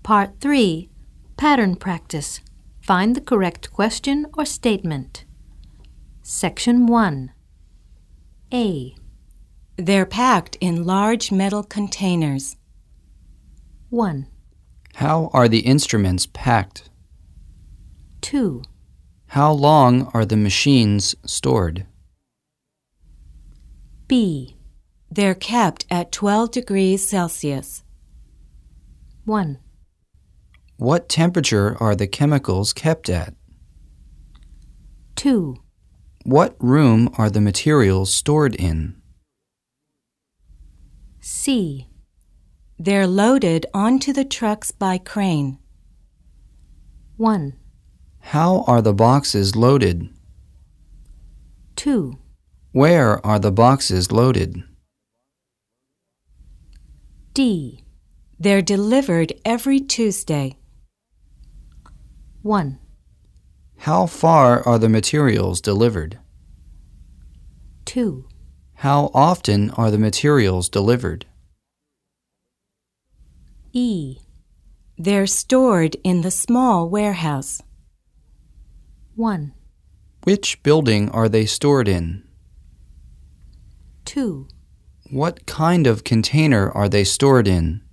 Part 3. Pattern Practice. Find the correct question or statement. Section 1. A. They're packed in large metal containers. 1. How are the instruments packed? 2. How long are the machines stored? B. They're kept at 12 degrees Celsius. 1. What temperature are the chemicals kept at? 2. What room are the materials stored in? C. They're loaded onto the trucks by crane. 1. How are the boxes loaded? 2. Where are the boxes loaded? D. They're delivered every Tuesday. 1. How far are the materials delivered? 2. How often are the materials delivered? E. They're stored in the small warehouse. 1. Which building are they stored in? 2. What kind of container are they stored in?